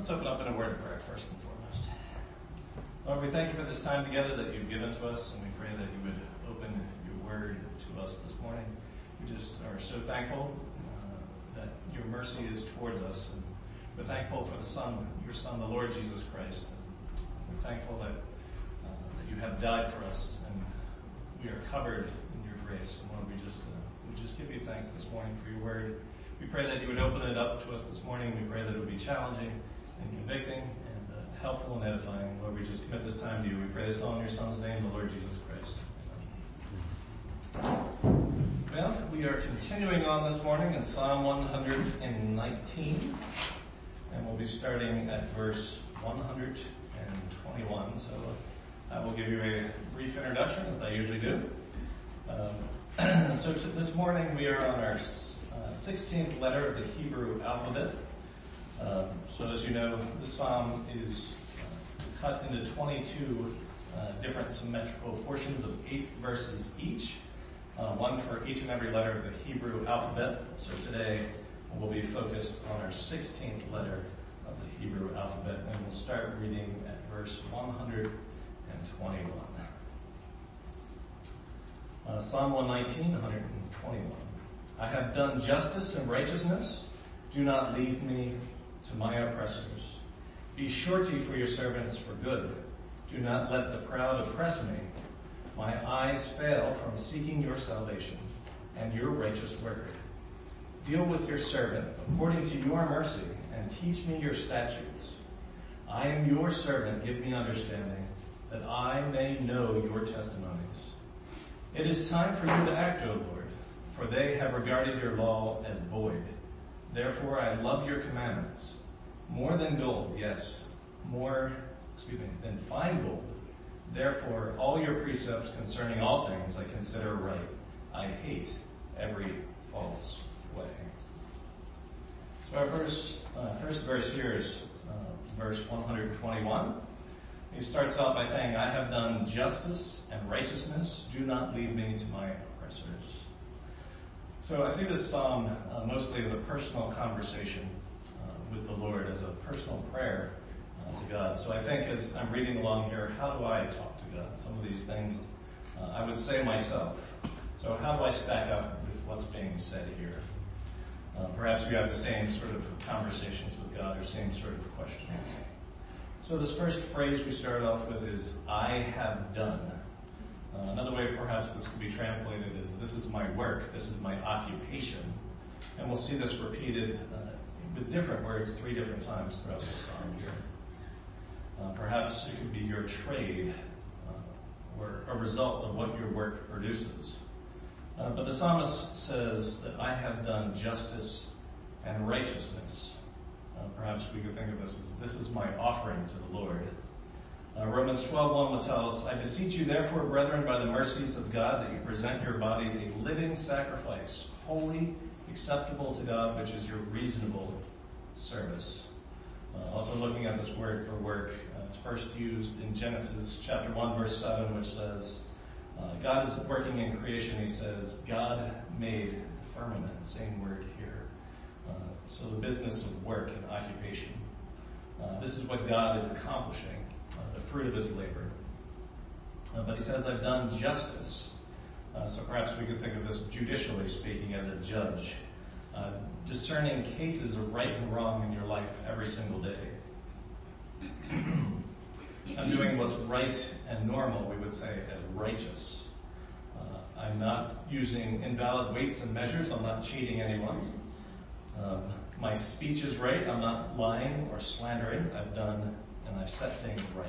Let's open up in a word of prayer first and foremost. Lord, we thank you for this time together that you've given to us, and we pray that you would open your word to us this morning. We just are so thankful that your mercy is towards us, and we're thankful for the Son, your Son, the Lord Jesus Christ. And we're thankful that you have died for us, and we are covered in your grace. And Lord, we just give you thanks this morning for your word. We pray that you would open it up to us this morning. We pray that it would be challenging and convicting and helpful and edifying. Lord, we just commit this time to you. We pray this all in your Son's name, the Lord Jesus Christ. Well, we are continuing on this morning in Psalm 119, and we'll be starting at verse 121. So I will give you a brief introduction, as I usually do. So this morning we are on our 16th letter of the Hebrew alphabet. So as you know, the psalm is cut into 22 different symmetrical portions of 8 verses each, one for each and every letter of the Hebrew alphabet. So today we'll be focused on our 16th letter of the Hebrew alphabet, and we'll start reading at verse 121. Psalm 119, 121. I have done justice and righteousness. Do not leave me to my oppressors. Be surety for your servants for good. Do not let the proud oppress me. My eyes fail from seeking your salvation and your righteous word. Deal with your servant according to your mercy and teach me your statutes. I am your servant. Give me understanding that I may know your testimonies. It is time for you to act, O Lord, for they have regarded your law as void. Therefore I love your commandments more than gold, yes, than fine gold. Therefore all your precepts concerning all things I consider right. I hate every false way. So our first verse here is verse 121. He starts out by saying, I have done justice and righteousness. Do not leave me to my oppressors. So I see this psalm mostly as a personal conversation with the Lord, as a personal prayer to God. So I think as I'm reading along here, how do I talk to God? Some of these things I would say myself. So how do I stack up with what's being said here? Perhaps you have the same sort of conversations with God or same sort of questions. So this first phrase we start off with is, I have done. Another way perhaps this could be translated is, this is my work, this is my occupation. And we'll see this repeated with different words 3 different times throughout the psalm here. Perhaps it could be your trade or a result of what your work produces. But the psalmist says that I have done justice and righteousness. Perhaps we could think of this is my offering to the Lord. Romans 12:1 will tell us, I beseech you therefore, brethren, by the mercies of God, that you present your bodies a living sacrifice, holy, acceptable to God, which is your reasonable service. Also looking at this word for work, it's first used in Genesis chapter 1, verse 7, which says, God is working in creation. He says, God made the firmament, same word here. So the business of work and occupation. This is what God is accomplishing, the fruit of his labor. But he says, I've done justice. So perhaps we could think of this judicially speaking as a judge, discerning cases of right and wrong in your life every single day. I'm doing what's right and normal, we would say, as righteous. I'm not using invalid weights and measures. I'm not cheating anyone. My speech is right. I'm not lying or slandering. I've done and I've set things right.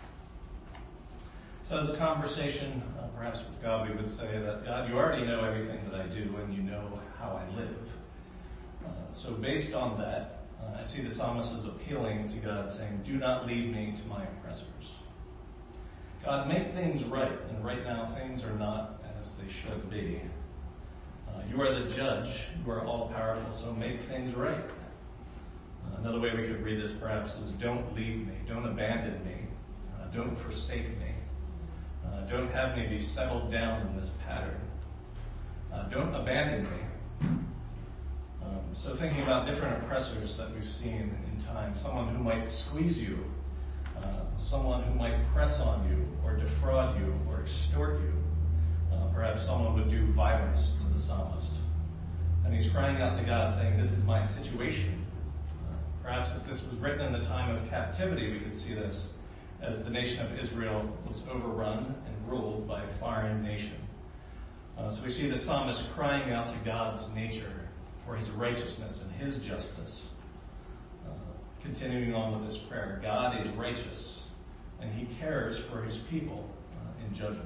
So as a conversation, perhaps with God, we would say that, God, you already know everything that I do, and you know how I live. So based on that, I see the psalmist is appealing to God, saying, do not leave me to my oppressors. God, make things right, and right now things are not as they should be. You are the judge. You are all-powerful, so make things right. Another way we could read this perhaps is, don't leave me, don't abandon me, don't forsake me. Don't have me be settled down in this pattern. Don't abandon me. So thinking about different oppressors that we've seen in time, someone who might squeeze you, someone who might press on you or defraud you or extort you. Perhaps someone would do violence to the psalmist. And he's crying out to God saying, this is my situation. Perhaps if this was written in the time of captivity, we could see this as the nation of Israel was overrun and ruled by a foreign nation. So we see the psalmist crying out to God's nature for his righteousness and his justice. Continuing on with this prayer, God is righteous, and he cares for his people in judgment.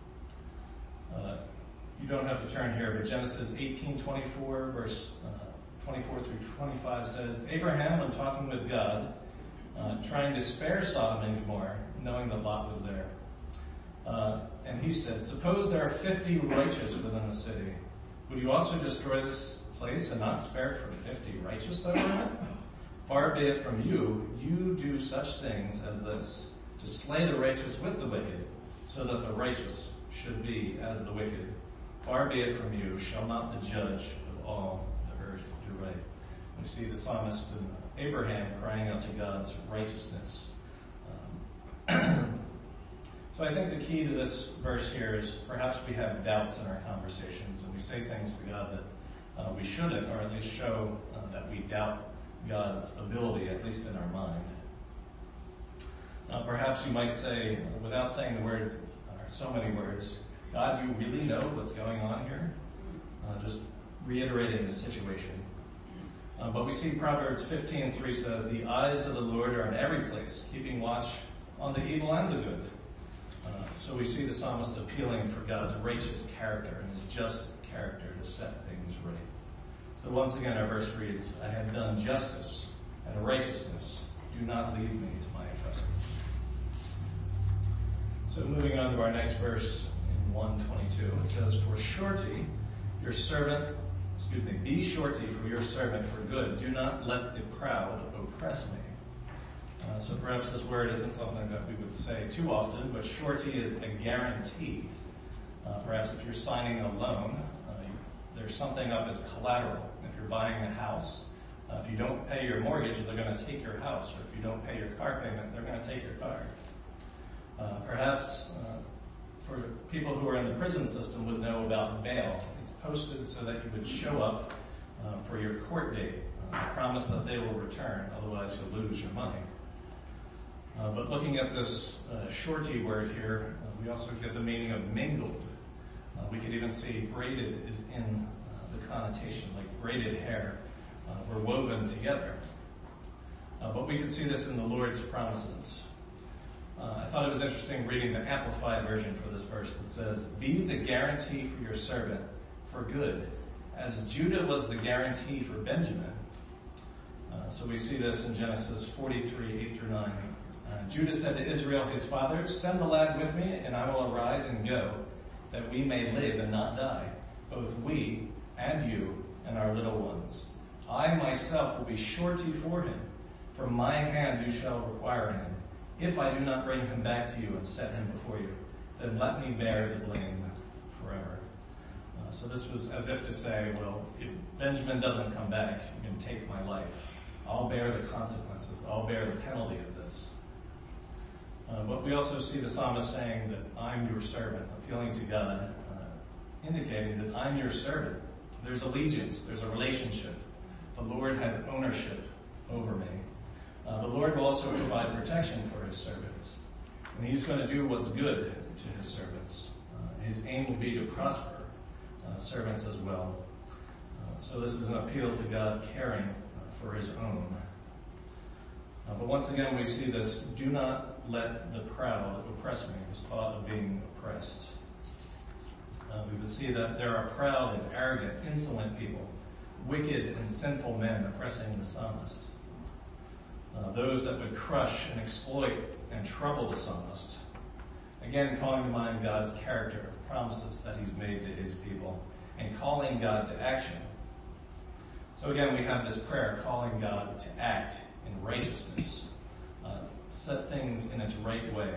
You don't have to turn here, but Genesis 18:24, verse 24 through 25 says, Abraham, when talking with God, trying to spare Sodom and Gomorrah, knowing that Lot was there. And he said, suppose there are 50 righteous within the city. Would you also destroy this place and not spare it for 50 righteous that are in it? Far be it from you, you do such things as this, to slay the righteous with the wicked, so that the righteous should be as the wicked. Far be it from you, shall not the judge of all the earth do right? We see the psalmist and Abraham crying out to God's righteousness. So I think the key to this verse here is perhaps we have doubts in our conversations and we say things to God that we shouldn't, or at least show that we doubt God's ability, at least in our mind. Perhaps you might say, without saying the words, so many words, God, do you really know what's going on here? Just reiterating the situation. But we see Proverbs 15:3 says, the eyes of the Lord are in every place, keeping watch on the evil and the good. So we see the psalmist appealing for God's righteous character and his just character to set things right. So once again, our verse reads, I have done justice and righteousness. Do not leave me to my oppressors. So moving on to our next verse in 1:22, it says, be surety for your servant for good. Do not let the proud oppress me. So perhaps this word isn't something that we would say too often, but surety is a guarantee. Perhaps if you're signing a loan, there's something up as collateral. If you're buying a house, if you don't pay your mortgage, they're going to take your house. Or if you don't pay your car payment, they're going to take your car. Perhaps for people who are in the prison system would know about bail. It's posted so that you would show up for your court date. Promise that they will return, otherwise you'll lose your money. But looking at this surety word here, we also get the meaning of mingled. We could even see braided is in the connotation, like braided hair were woven together. But we could see this in the Lord's promises. I thought it was interesting reading the Amplified version for this verse that says, be the guarantee for your servant for good, as Judah was the guarantee for Benjamin. So we see this in Genesis 43:8-9. Judah said to Israel, his father, send the lad with me, and I will arise and go, that we may live and not die, both we and you and our little ones. I myself will be surety for him. From my hand you shall require him. If I do not bring him back to you and set him before you, then let me bear the blame forever. So this was as if to say, well, if Benjamin doesn't come back, you can take my life. I'll bear the consequences. I'll bear the penalty of this. But we also see the psalmist saying that I'm your servant, appealing to God, indicating that I'm your servant. There's allegiance. There's a relationship. The Lord has ownership over me. The Lord will also provide protection for his servants. And he's going to do what's good to his servants. His aim will be to prosper servants as well. So this is an appeal to God caring for his own. But once again, we see this, do not let the proud oppress me, this thought of being oppressed. We would see that there are proud and arrogant, insolent people, wicked and sinful men oppressing the psalmist. Those that would crush and exploit and trouble the psalmist. Again, calling to mind God's character of promises that he's made to his people and calling God to action. So again, we have this prayer calling God to act in righteousness, set things in its right way,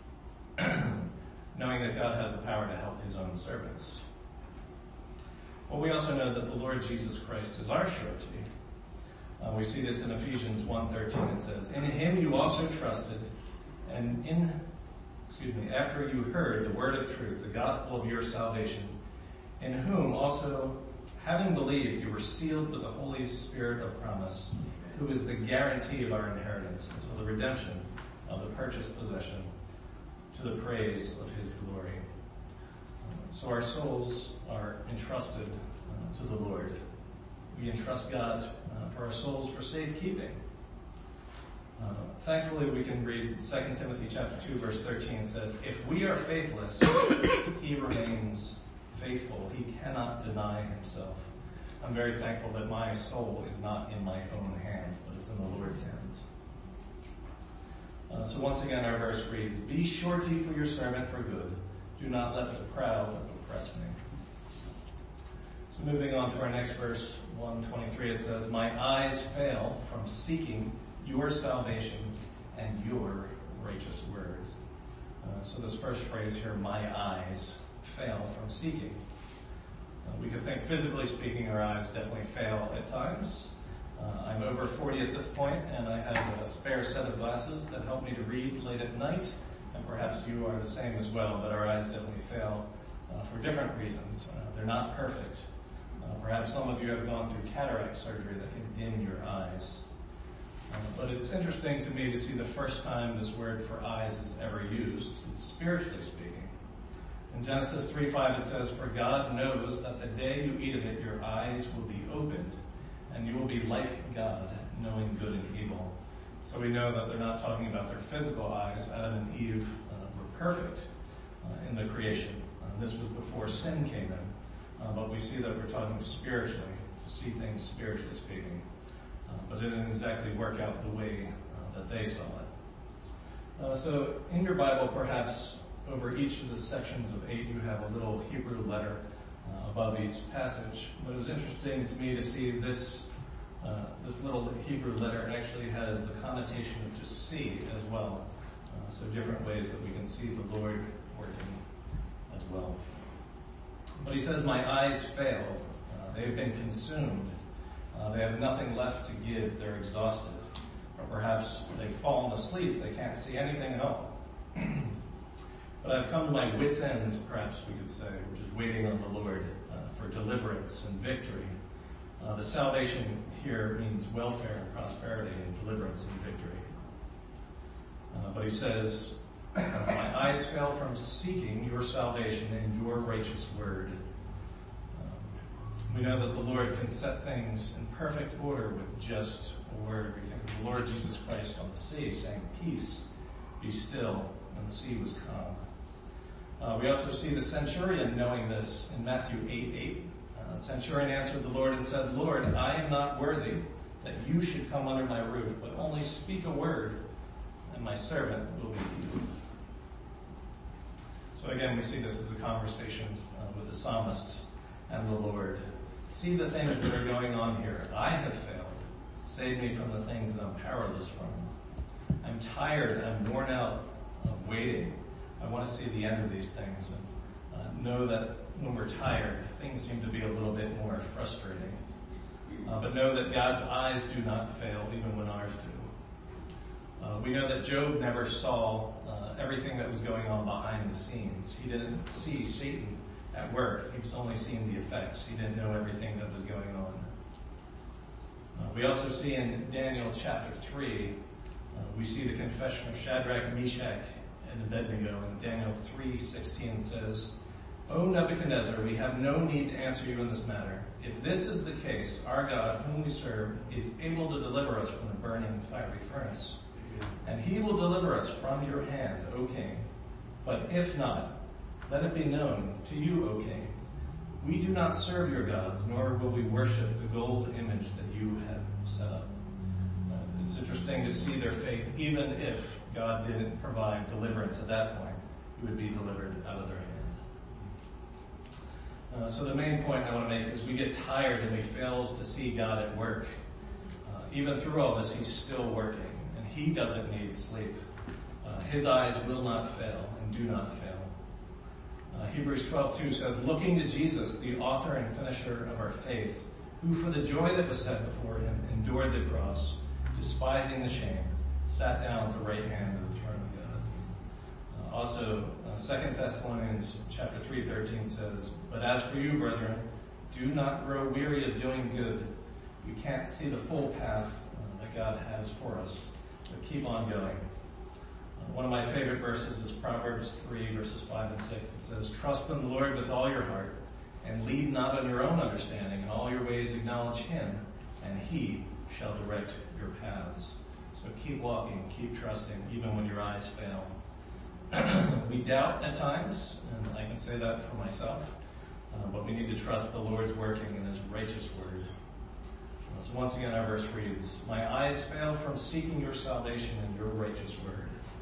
knowing that God has the power to help his own servants. But we also know that the Lord Jesus Christ is our surety. We see this in Ephesians 1:13. It says, "In him you also trusted, and after you heard the word of truth, the gospel of your salvation, in whom also, having believed, you were sealed with the Holy Spirit of promise, who is the guarantee of our inheritance until the redemption of the purchased possession, to the praise of his glory." So our souls are entrusted to the Lord. We entrust God for our souls for safekeeping. Thankfully, we can read 2 Timothy chapter 2, verse 13. It says, "If we are faithless, he remains faithful. He cannot deny himself." I'm very thankful that my soul is not in my own hands, but it's in the Lord's hands. So once again, our verse reads, "Be surety for your servant for good. Do not let the proud oppress me." So moving on to our next verse, 1:23, it says, "My eyes fail from seeking your salvation and your righteous words." So this first phrase here, "my eyes fail from seeking." We could think physically speaking, our eyes definitely fail at times. I'm over 40 at this point, and I have a spare set of glasses that help me to read late at night, and perhaps you are the same as well, but our eyes definitely fail for different reasons. They're not perfect. Perhaps some of you have gone through cataract surgery that can dim your eyes. But it's interesting to me to see the first time this word for eyes is ever used, spiritually speaking. In Genesis 3:5 it says, "For God knows that the day you eat of it, your eyes will be opened, and you will be like God, knowing good and evil." So we know that they're not talking about their physical eyes. Adam and Eve were perfect in the creation. This was before sin came in. But we see that we're talking spiritually, to see things spiritually speaking. But it didn't exactly work out the way that they saw it. So in your Bible, perhaps over each of the sections of 8, you have a little Hebrew letter above each passage. But it was interesting to me to see this little Hebrew letter actually has the connotation of to see as well. So different ways that we can see the Lord working as well. But he says, "My eyes fail. They've been consumed. They have nothing left to give. They're exhausted." Or perhaps they've fallen asleep. They can't see anything at all. "But I've come to my wits' ends," perhaps we could say, which is waiting on the Lord for deliverance and victory. The salvation here means welfare and prosperity and deliverance and victory. But he says, "My eyes fail from seeking your salvation and your righteous word." We know that the Lord can set things in perfect order with just a word. We think of the Lord Jesus Christ on the sea saying, "Peace, be still," and the sea was calm. We also see the centurion knowing this in Matthew 8:8. The centurion answered the Lord and said, "Lord, I am not worthy that you should come under my roof, but only speak a word, and my servant will be healed." So again, we see this as a conversation with the psalmist and the Lord. "See the things that are going on here. I have failed. Save me from the things that I'm powerless from. I'm tired. I'm worn out of waiting. I want to see the end of these things and know that when we're tired, things seem to be a little bit more frustrating. But know that God's eyes do not fail, even when ours do." We know that Job never saw everything that was going on behind the scenes. He didn't see Satan at work. He was only seeing the effects. He didn't know everything that was going on. We also see in Daniel chapter 3, we see the confession of Shadrach, Meshach, and Abednego. In Daniel 3:16 says, "O Nebuchadnezzar, we have no need to answer you in this matter. If this is the case, our God, whom we serve, is able to deliver us from the burning fiery furnace. And he will deliver us from your hand, O king. But if not, let it be known to you, O king, we do not serve your gods, nor will we worship the gold image that you have set up." It's interesting to see their faith. Even if God didn't provide deliverance at that point, he would be delivered out of their hand. So the main point I want to make is we get tired and we fail to see God at work. Even through all this, he's still working, and he doesn't need sleep. His eyes will not fail and do not fail. Hebrews 12:2 says, looking to Jesus, the author and finisher of our faith, who for the joy that was set before him endured the cross, despising the shame, sat down at the right hand of the throne of God. Also, 2 Thessalonians chapter 3:13 says, but as for you, brethren, do not grow weary of doing good. We can't see the full path that God has for us, but keep on going. One of my favorite verses is Proverbs 3, verses 5 and 6. It says, trust in the Lord with all your heart, and lead not on your own understanding. In all your ways acknowledge him, and he shall direct your paths. So keep walking, keep trusting, even when your eyes fail. We doubt at times, and I can say that for myself, but we need to trust the Lord's working in his righteous word. So once again, our verse reads, my eyes fail from seeking your salvation in your righteous word.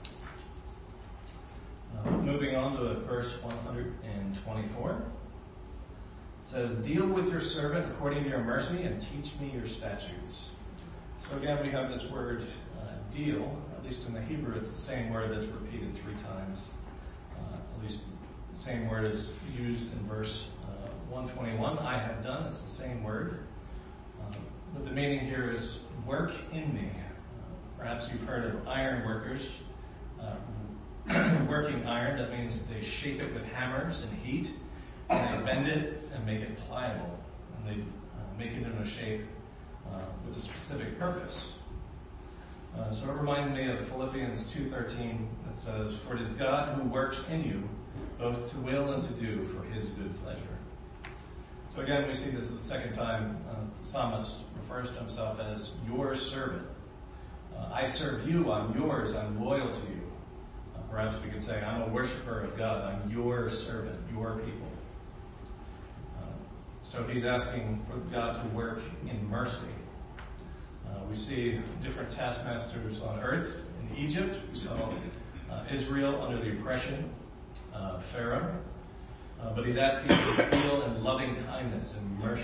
Moving on to verse 124. It says, deal with your servant according to your mercy and teach me your statutes. So again, we have this word deal. At least in the Hebrew, it's the same word that's repeated 3 times. At least the same word is used in verse 121. I have done. It's the same word. But the meaning here is work in me. Perhaps you've heard of iron workers working iron. That means they shape it with hammers and heat, and they bend it and make it pliable, and they make it in a shape with a specific purpose. So it reminded me of Philippians 2:13 that says, for it is God who works in you, both to will and to do for his good pleasure. So again, we see this is the second time the psalmist refers to himself as your servant. I serve you, I'm yours, I'm loyal to you. Perhaps we could say, I'm a worshiper of God, I'm your servant, your people. So he's asking for God to work in mercy. We see different taskmasters on earth. In Egypt, we saw Israel under the oppression of Pharaoh. But he's asking to deal in loving kindness and mercy.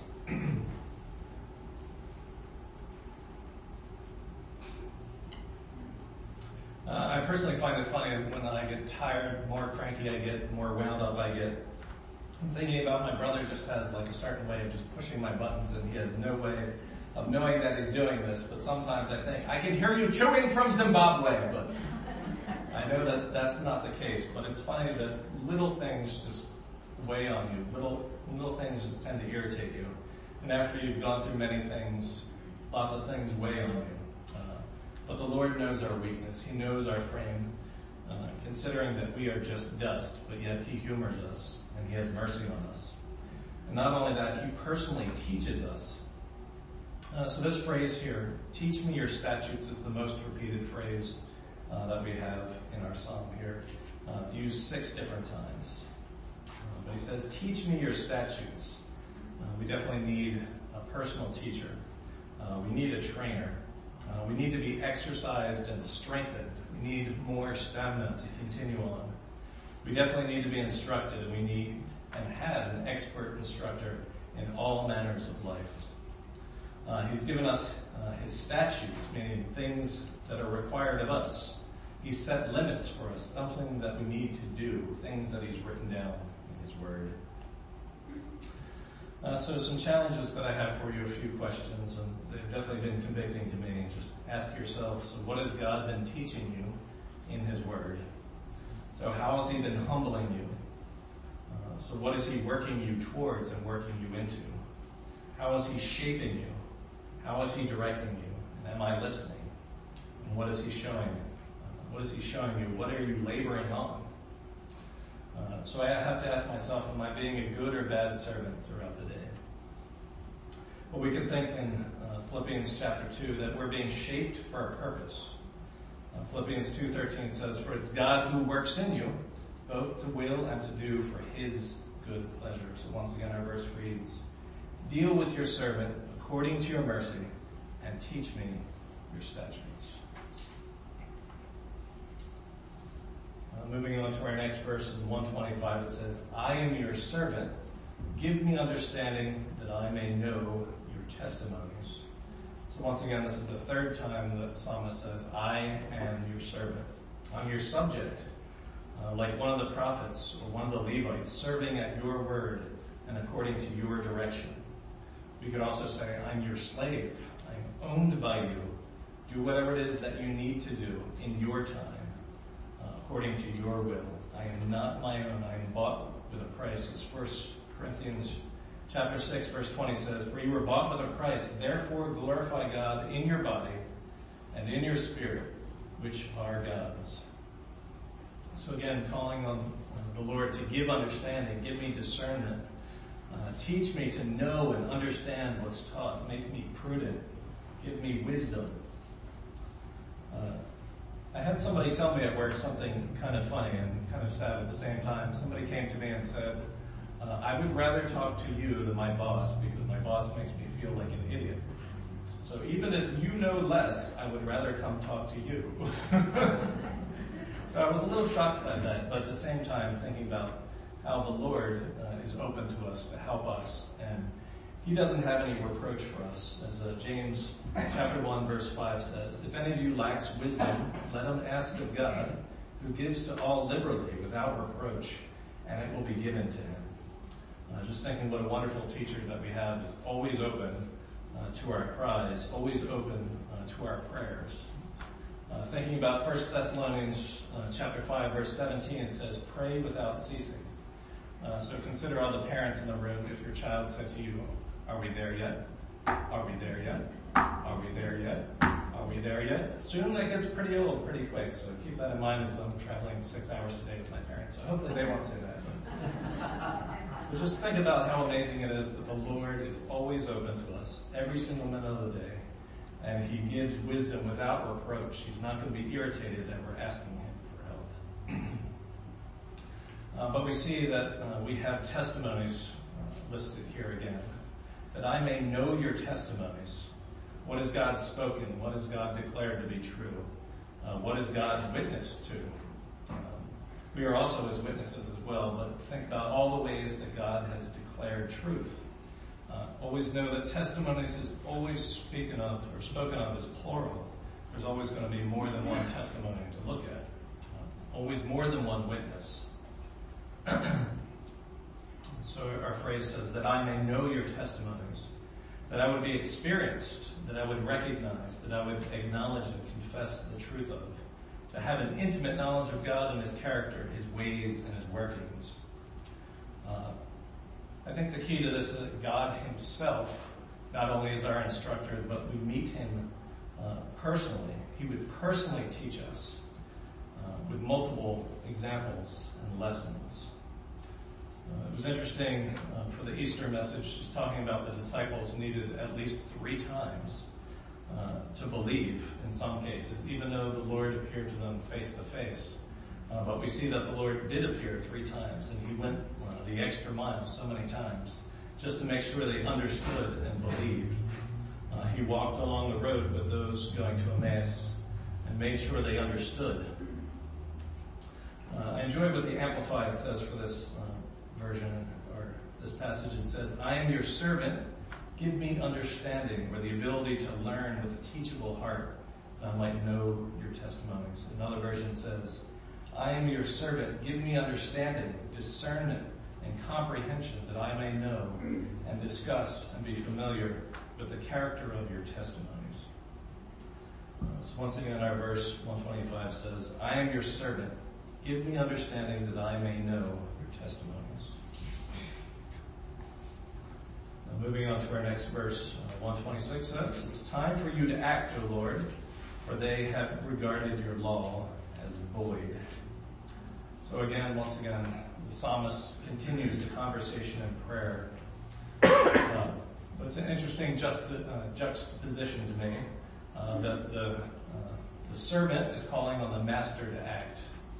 I personally find it funny when I get tired, the more cranky I get, the more wound up I get. I'm thinking about my brother just has like a certain way of just pushing my buttons, and he has no way of knowing that he's doing this. But sometimes I think, I can hear you chewing from Zimbabwe, but I know that's not the case. But it's funny that little things just weigh on you. Little things just tend to irritate you. And after you've gone through many things, lots of things weigh on you. But the Lord knows our weakness. He knows our frame, considering that we are just dust, but yet he humors us, and he has mercy on us. And not only that, he personally teaches us. So this phrase here, teach me your statutes, is the most repeated phrase that we have in our psalm here. It's used 6 different times. But he says, teach me your statutes. We definitely need a personal teacher. We need a trainer. We need to be exercised and strengthened. We need more stamina to continue on. We definitely need to be instructed, and we need and have an expert instructor in all manners of life. He's given us his statutes, meaning things that are required of us. He's set limits for us, something that we need to do, things that he's written down in his word. So some challenges that I have for you, a few questions, and they've definitely been convicting to me. Just ask yourself, so what has God been teaching you in his word? So how has he been humbling you? So what is he working you towards and working you into? How is he shaping you? How is he directing you? And am I listening? And what is he showing you? What is he showing you? What are you laboring on? So I have to ask myself, am I being a good or bad servant throughout the day? Well, we can think in Philippians chapter 2 that we're being shaped for a purpose. Philippians 2:13 says, for it's God who works in you, both to will and to do for his good pleasure. So once again, our verse reads, deal with your servant according to your mercy, and teach me your statutes. Moving on to our next verse in 125, it says, I am your servant. Give me understanding that I may know your testimonies. So once again, this is the 3rd time that the psalmist says, I am your servant. I'm your subject. like one of the prophets or one of the Levites, serving at your word and according to your direction. We could also say, I'm your slave. I'm owned by you. Do whatever it is that you need to do in your time, according to your will. I am not my own. I am bought with a price. As 1 Corinthians chapter 6, verse 20 says, for you were bought with a price. Therefore glorify God in your body and in your spirit, which are God's. So again, calling on the Lord to give understanding, give me discernment, teach me to know and understand what's taught, make me prudent, give me wisdom. I had somebody tell me at work something kind of funny and kind of sad at the same time. Somebody came to me and said, I would rather talk to you than my boss because my boss makes me feel like an idiot. So even if you know less, I would rather come talk to you. So I was a little shocked by that, but at the same time thinking about how the Lord is open to us to help us, and he doesn't have any reproach for us. As James chapter 1 verse 5 says, if any of you lacks wisdom, let him ask of God, who gives to all liberally without reproach, and it will be given to him. Just thinking what a wonderful teacher that we have is always open to our cries, always open to our prayers. Thinking about 1 Thessalonians chapter 5, verse 17, it says, pray without ceasing. So consider all the parents in the room. If your child said to you, are we there yet? Are we there yet? Are we there yet? Are we there yet? Soon that gets pretty old pretty quick, so keep that in mind as I'm traveling 6 hours today with my parents. So hopefully they won't say that. But just think about how amazing it is that the Lord is always open to us every single minute of the day. And he gives wisdom without reproach. He's not going to be irritated that we're asking him for help. But we see that we have testimonies listed here again. That I may know your testimonies. What has God spoken? What has God declared to be true? What has God witnessed to? We are also his witnesses as well, but think about all the ways that God has declared truth. Always know that testimonies is always spoken of as plural. There's always going to be more than one testimony to look at. Always more than one witness. So our phrase says that I may know your testimonies, that I would be experienced, that I would recognize, that I would acknowledge and confess the truth of, to have an intimate knowledge of God and his character, his ways and his workings. I think the key to this is that God himself not only is our instructor, but we meet him personally. He would personally teach us with multiple examples and lessons. It was interesting for the Easter message, just talking about the disciples needed at least 3 times to believe in some cases, even though the Lord appeared to them face to face. But we see that the Lord did appear 3 times, and he went the extra mile so many times just to make sure they understood and believed. He walked along the road with those going to Emmaus and made sure they understood. I enjoy what the Amplified says for this version, or this passage. It says, I am your servant, give me understanding, or the ability to learn with a teachable heart, that I might know your testimonies. Another version says, I am your servant, give me understanding, discernment, and comprehension, that I may know and discuss and be familiar with the character of your testimonies. So once again, our verse 125 says, I am your servant, give me understanding that I may know your testimonies. Now moving on to our next verse, 126 says, it's time for you to act, O Lord, for they have regarded your law as void. So again, once again, the psalmist continues the conversation in prayer. But it's an interesting juxtaposition to me that the servant is calling on the master to act.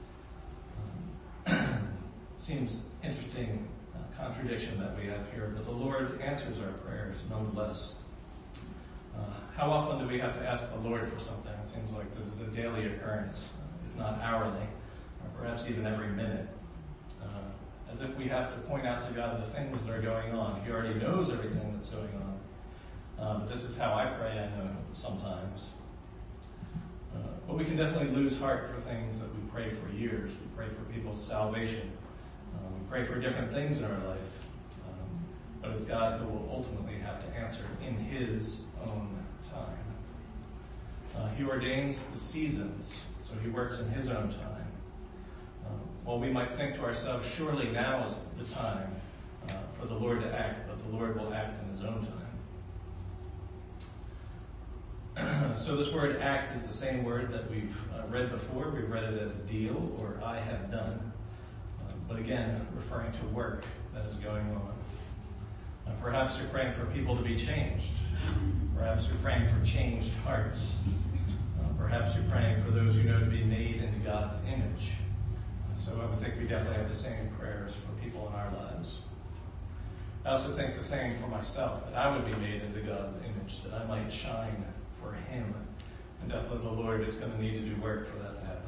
Seems interesting contradiction that we have here, but the Lord answers our prayers nonetheless. How often do we have to ask the Lord for something? It seems like this is a daily occurrence, if not hourly, or perhaps even every minute. As if we have to point out to God the things that are going on. He already knows everything that's going on. But this is how I pray, I know, sometimes. But we can definitely lose heart for things that we pray for years. We pray for people's salvation. We pray for different things in our life. But it's God who will ultimately have to answer in his own time. He ordains the seasons, so he works in his own time. While we might think to ourselves, surely now is the time for the Lord to act, but the Lord will act in his own time. So this word act is the same word that we've read before. We've read it as deal or I have done. But again, referring to work that is going on. Perhaps you're praying for people to be changed. Perhaps you're praying for changed hearts. Perhaps you're praying for those you know to be made into God's image. So I would think we definitely have the same prayers for people in our lives. I also think the same for myself, that I would be made into God's image, that I might shine for him. And definitely the Lord is going to need to do work for that to happen.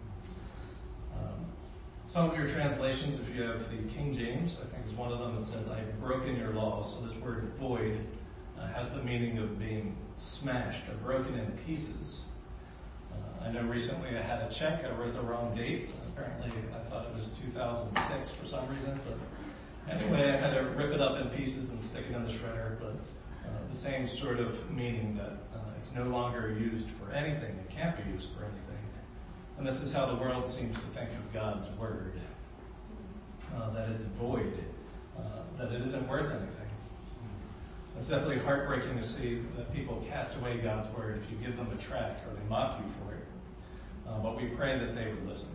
Some of your translations, if you have the King James, I think is one of them that says, I've broken your law. So this word void has the meaning of being smashed or broken in pieces. I know recently I had a check. I wrote the wrong date. Apparently I thought it was 2006 for some reason. But anyway, I had to rip it up in pieces and stick it in the shredder. But the same sort of meaning that it's no longer used for anything. It can't be used for anything. And this is how the world seems to think of God's word. That it's void. That it isn't worth anything. It's definitely heartbreaking to see that people cast away God's word if you give them a tract or they mock you for it. But we pray that they would listen.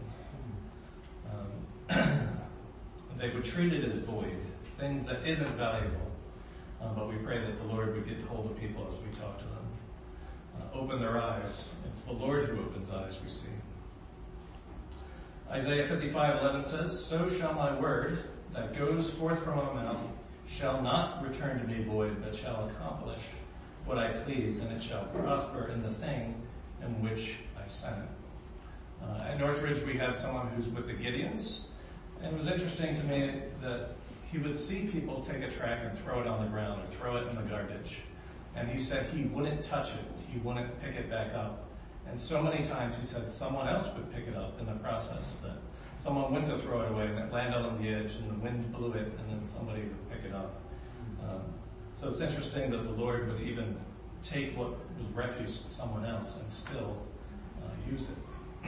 They would treat it as void, things that isn't valuable. But we pray that the Lord would get hold of people as we talk to them. Open their eyes. It's the Lord who opens eyes, we see. Isaiah 55:11 says, So shall my word that goes forth from my mouth shall not return to me void, but shall accomplish what I please, and it shall prosper in the thing in which I sent it. At Northridge, we have someone who's with the Gideons, and it was interesting to me that he would see people take a tract and throw it on the ground or throw it in the garbage. And he said he wouldn't touch it. He wouldn't pick it back up. And so many times he said someone else would pick it up in the process, that someone went to throw it away and it landed on the edge and the wind blew it and then somebody would pick it up. So it's interesting that the Lord would even take what was refuse to someone else and still use it.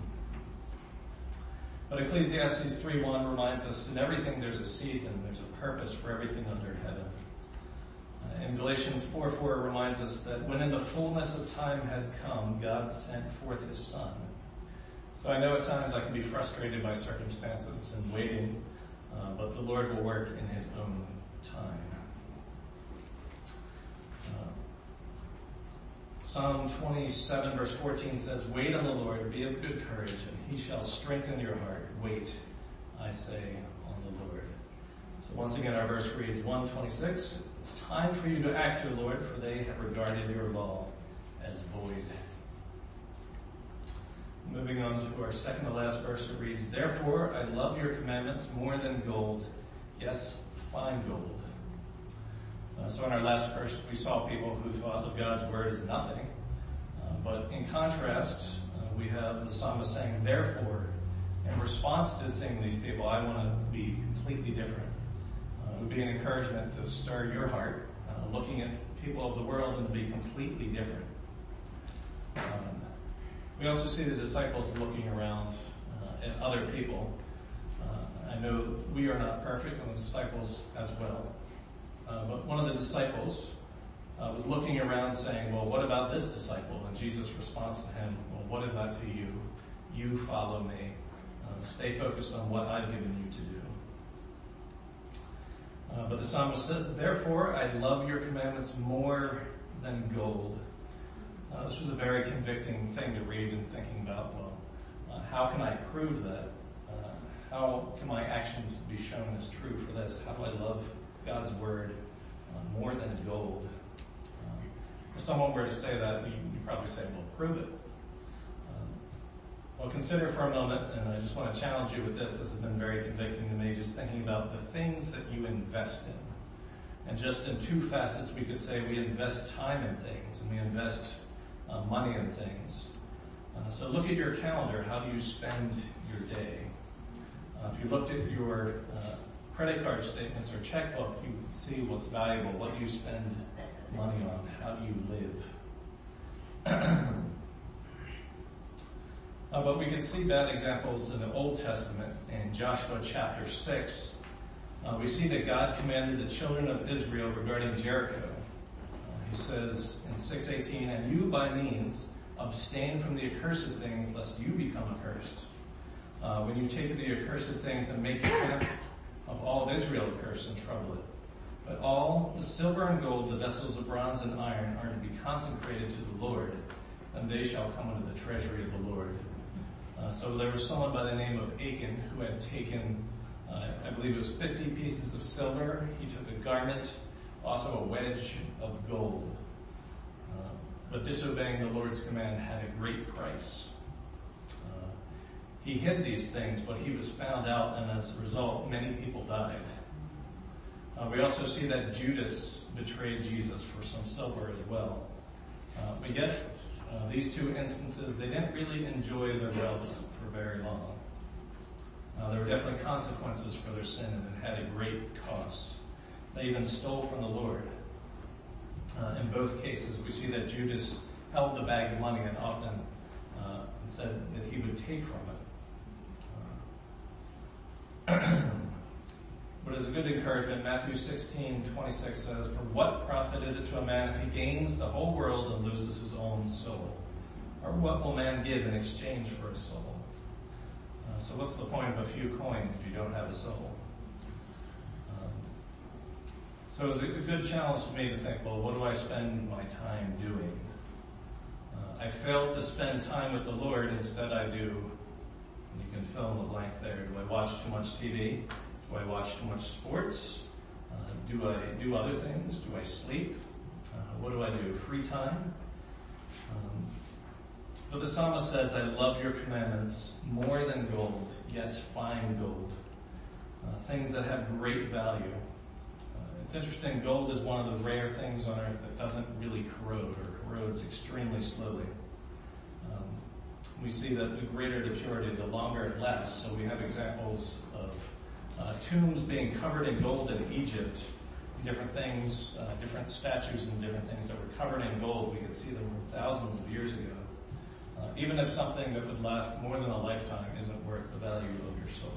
But Ecclesiastes 3:1 reminds us, in everything there's a season, there's a purpose for everything under heaven. And Galatians 4:4 reminds us that when in the fullness of time had come, God sent forth his Son. So I know at times I can be frustrated by circumstances and waiting, but the Lord will work in his own time. Psalm 27 verse 14 says, Wait on the Lord, be of good courage, and he shall strengthen your heart. Wait, I say, on the Lord. So once again, our verse reads 1:26. It's time for you to act, O Lord, for they have regarded your law as void. Moving on to our second to last verse, it reads, Therefore I love your commandments more than gold, yes, fine gold. So in our last verse, we saw people who thought of God's word as nothing. But in contrast, we have the psalmist saying, Therefore, in response to seeing these people, I want to be completely different. It would be an encouragement to stir your heart, looking at people of the world and to be completely different. We also see the disciples looking around at other people. I know we are not perfect, and the disciples as well. But one of the disciples was looking around saying, well, what about this disciple? And Jesus' response to him, well, what is that to you? You follow me. Stay focused on what I've given you to do. But the psalmist says, Therefore I love your commandments more than gold. This was a very convicting thing to read and thinking about, well, how can I prove that? How can my actions be shown as true for this? How do I love God's word more than gold? If someone were to say that, you probably say, well, prove it. Well, consider for a moment, and I just want to challenge you with this. This has been very convicting to me, just thinking about the things that you invest in. And just in two facets, we could say we invest time in things, and we invest money in things. So look at your calendar. How do you spend your day? If you looked at your credit card statements or checkbook, you can see what's valuable. What do you spend money on? How do you live? But we can see bad examples in the Old Testament. In Joshua chapter 6, we see that God commanded the children of Israel regarding Jericho. He says in 6:18, "And you by means abstain from the accursed things, lest you become accursed. When you take the accursed things and make a camp of all of Israel accursed and trouble it. But all the silver and gold, the vessels of bronze and iron, are to be consecrated to the Lord, and they shall come into the treasury of the Lord." So there was someone by the name of Achan who had taken, I believe it was 50 pieces of silver. He took a garment, also a wedge of gold. But disobeying the Lord's command had a great price. He hid these things, but he was found out, and as a result, many people died. We also see that Judas betrayed Jesus for some silver as well. But yet, these two instances, they didn't really enjoy their wealth for very long. There were definitely consequences for their sin, and it had a great cost. They even stole from the Lord. In both cases, we see that Judas held the bag of money and often said that he would take from it. But as a good encouragement, Matthew 16:26 says, "For what profit is it to a man if he gains the whole world and loses his own soul? Or what will man give in exchange for a soul?" So what's the point of a few coins if you don't have a soul? So it was a good challenge for me to think, well, what do I spend my time doing? I failed to spend time with the Lord. Instead, I do, and you can fill in the blank there. Do I watch too much TV? Do I watch too much sports? Do I do other things? Do I sleep? What do I do? Free time? But the psalmist says, "I love your commandments more than gold, yes, fine gold." Things that have great value. It's interesting, gold is one of the rare things on earth that doesn't really corrode or corrodes extremely slowly. We see that the greater the purity, the longer it lasts. So we have examples of tombs being covered in gold in Egypt, different things, different statues and different things that were covered in gold. We could see them from thousands of years ago. Even if something that would last more than a lifetime isn't worth the value of your soul.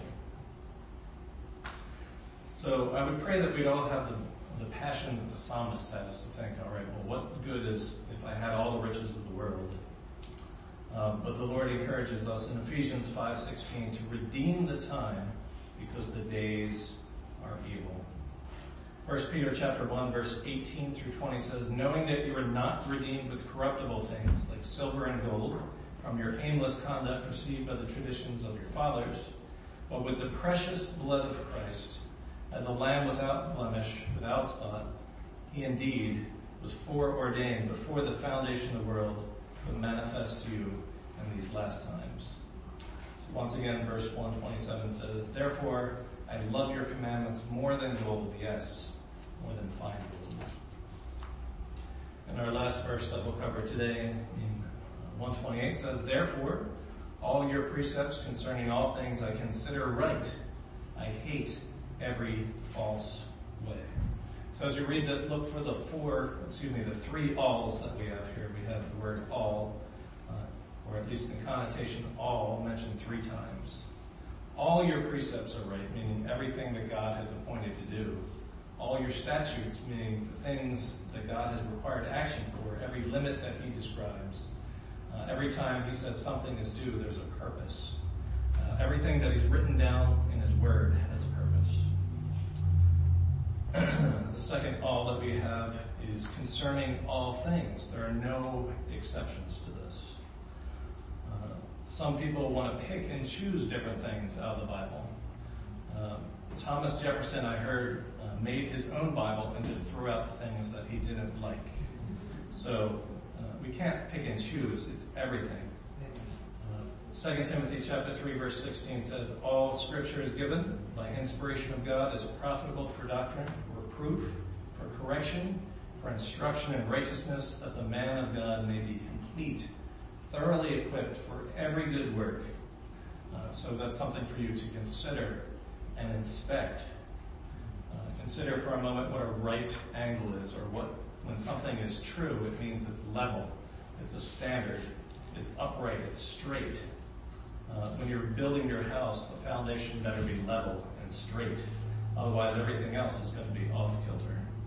So I would pray that we'd all have the passion that the psalmist has to think, all right, well, what good is if I had all the riches of the world? But the Lord encourages us in Ephesians 5:16 to redeem the time because the days are evil. 1 Peter chapter 1, verse 18 through 20 says, "Knowing that you are not redeemed with corruptible things like silver and gold from your aimless conduct received by the traditions of your fathers, but with the precious blood of Christ, as a lamb without blemish, without spot, he indeed was foreordained before the foundation of the world, but manifest to you in these last times." So once again, verse 127 says, "Therefore, I love your commandments more than gold, yes, more than fine gold." And our last verse that we'll cover today in 128 says, "Therefore, all your precepts concerning all things I consider right. I hate every false way." So as you read this, look for the three alls that we have here. We have the word all, or at least in connotation, all, mentioned 3 times. All your precepts are right, meaning everything that God has appointed to do. All your statutes, meaning the things that God has required action for, every limit that he describes. Every time he says something is due, there's a purpose. Everything that he's written down in his word has a purpose. The second all that we have is concerning all things. There are no exceptions to this. Some people want to pick and choose different things out of the Bible. Thomas Jefferson, I heard, made his own Bible and just threw out the things that he didn't like. So we can't pick and choose. It's everything. 2 Timothy chapter 3, verse 16 says, "All scripture is given by inspiration of God, is profitable for doctrine, for reproof, for correction, for instruction in righteousness, that the man of God may be complete, thoroughly equipped for every good work. So that's something for you to consider and inspect. Consider for a moment what a right angle is, or when something is true, it means it's level, it's a standard, it's upright, it's straight. When you're building your house, the foundation better be level and straight. Otherwise, everything else is going to be off-kilter.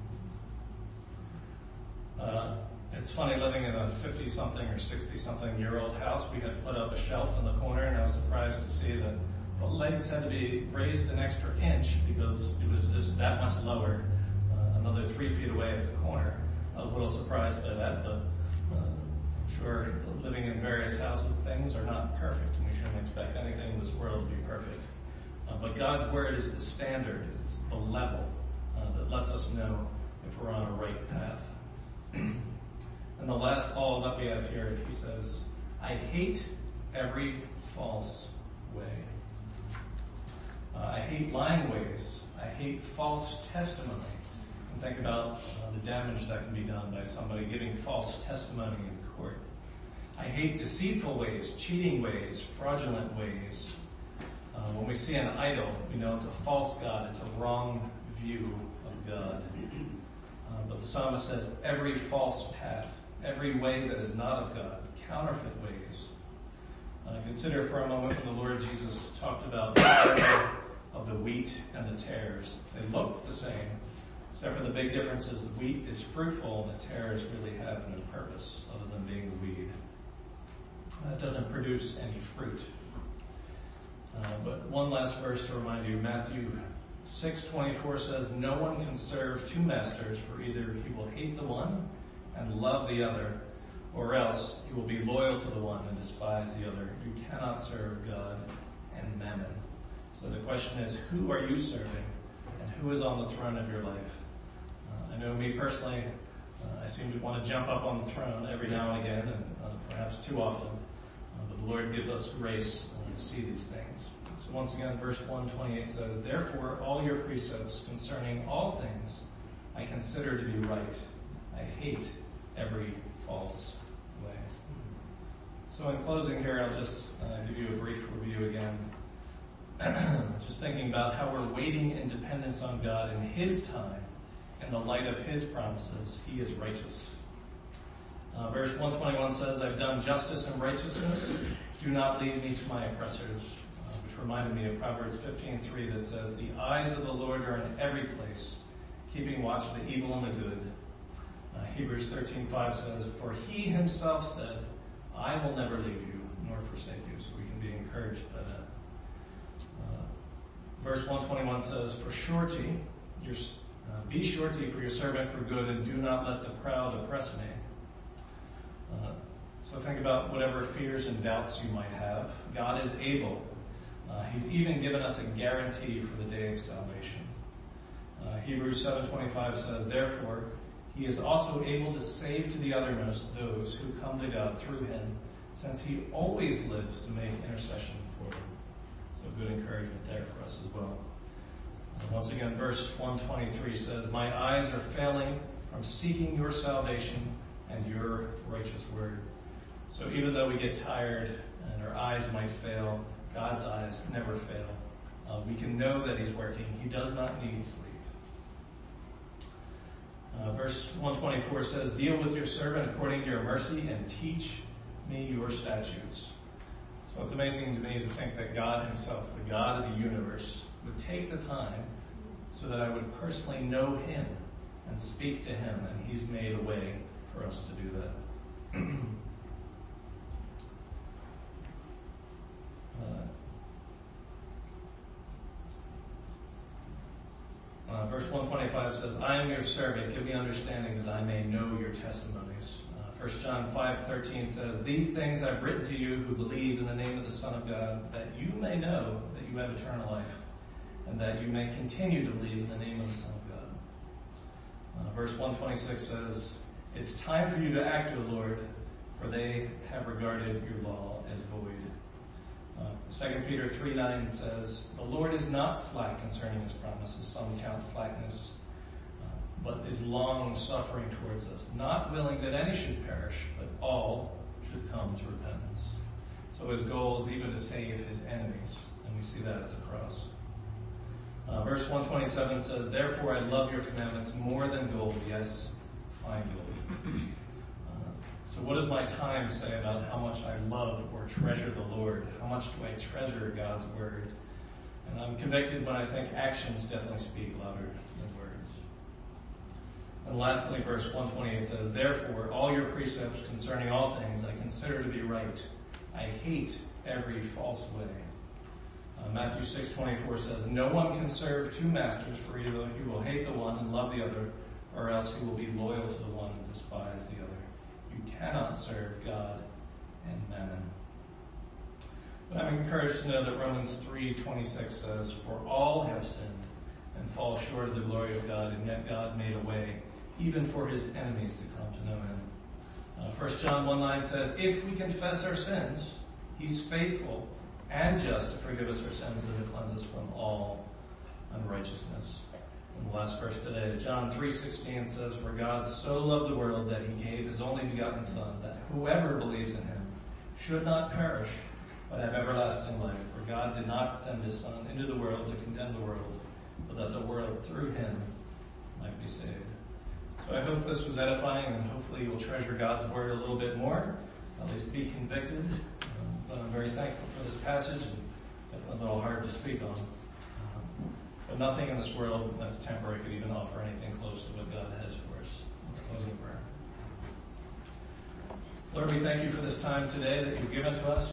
It's funny, living in a 50-something or 60-something-year-old house, we had put up a shelf in the corner, and I was surprised to see that the legs had to be raised an extra inch because it was just that much lower, another 3 feet away at the corner. I was a little surprised by that, but I'm sure living in various houses, things are not perfect, and we shouldn't expect anything in this world to be perfect. But God's word is the standard, it's the level that lets us know if we're on a right path. And the last all that we have here, he says, I hate every false way. I hate lying ways. I hate false testimony. And think about the damage that can be done by somebody giving false testimony in court. I hate deceitful ways, cheating ways, fraudulent ways. When we see an idol, we know it's a false god. It's a wrong view of God. But the psalmist says every false path, every way that is not of God, counterfeit ways. Consider for a moment when the Lord Jesus talked about the parable of the wheat and the tares. They look the same, except for the big difference is the wheat is fruitful and the tares really have no purpose other than being a weed. It doesn't produce any fruit. But one last verse to remind you, Matthew 6:24 says, no one can serve two masters, for either he will hate the one and love the other, or else he will be loyal to the one and despise the other. You cannot serve God and mammon. So the question is, who are you serving, and who is on the throne of your life? I know me personally, I seem to want to jump up on the throne every now and again, and perhaps too often. But the Lord gives us grace to see these things. So once again, verse 128 says, therefore all your precepts concerning all things I consider to be right. I hate every false way. So in closing here, I'll just give you a brief review again. Just thinking about how we're waiting in dependence on God in His time, in the light of His promises. He is righteous. Verse 121 says, I've done justice and righteousness. Do not lead me to my oppressors. Which reminded me of Proverbs 15:3 that says, the eyes of the Lord are in every place, keeping watch of the evil and the good. Hebrews 13:5 says, for He Himself said, I will never leave you nor forsake you. So we can be encouraged by that. Verse 121 says, for surety, be surety for your servant for good, and do not let the proud oppress me. So think about whatever fears and doubts you might have. God is able. He's even given us a guarantee for the day of salvation. Hebrews 7:25 says, therefore, He is also able to save to the uttermost those who come to God through Him, since He always lives to make intercession for them. So good encouragement there for us as well. Once again, verse 123 says, my eyes are failing from seeking your salvation and your righteous word. So even though we get tired and our eyes might fail, God's eyes never fail. We can know that He's working. He does not need sleep. Verse 124 says, deal with your servant according to your mercy and teach me your statutes. So it's amazing to me to think that God Himself, the God of the universe, would take the time so that I would personally know Him and speak to Him, and He's made a way for us to do that. Verse 125 says, I am your servant, give me understanding that I may know your testimonies. 1 John 5:13 says, these things I've written to you who believe in the name of the Son of God, that you may know that you have eternal life, and that you may continue to believe in the name of the Son of God. Verse 126 says, it's time for you to act, O Lord, for they have regarded your law as void. 2 Peter 3:9 says, the Lord is not slack concerning His promises, some count slackness, but is long-suffering towards us, not willing that any should perish, but all should should come to repentance. So his goal is even to save his enemies, and we see that at the cross. Verse 127 says, "Therefore I love your commandments more than gold, yes, fine gold." So what does my time say about how much I love or treasure the Lord? How much do I treasure God's word? And I'm convicted when I think actions definitely speak louder than words. And lastly, verse 128 says, "Therefore all your precepts concerning all things I consider to be right. I hate every false way." Matthew 6:24 says, "No one can serve two masters, for either he will hate the one and love the other, or else he will be loyal to the one and despise the other. You cannot serve God and mammon." But I'm encouraged to know that Romans 3:26 says, "For all have sinned and fall short of the glory of God, and yet God made a way, even for his enemies to come to know him." 1 John 1:9 says, "If we confess our sins, he's faithful and just to forgive us our sins and to cleanse us from all unrighteousness." And the last verse today, John 3:16 says, "For God so loved the world that he gave his only begotten Son, that whoever believes in him should not perish, but have everlasting life. For God did not send his Son into the world to condemn the world, but that the world through him might be saved." So I hope this was edifying, and hopefully you'll treasure God's word a little bit more, at least be convicted. But I'm very thankful for this passage, and definitely a little hard to speak on. But nothing in this world that's temporary could even offer anything close to what God has for us. Let's close in prayer. Lord, we thank you for this time today that you've given to us.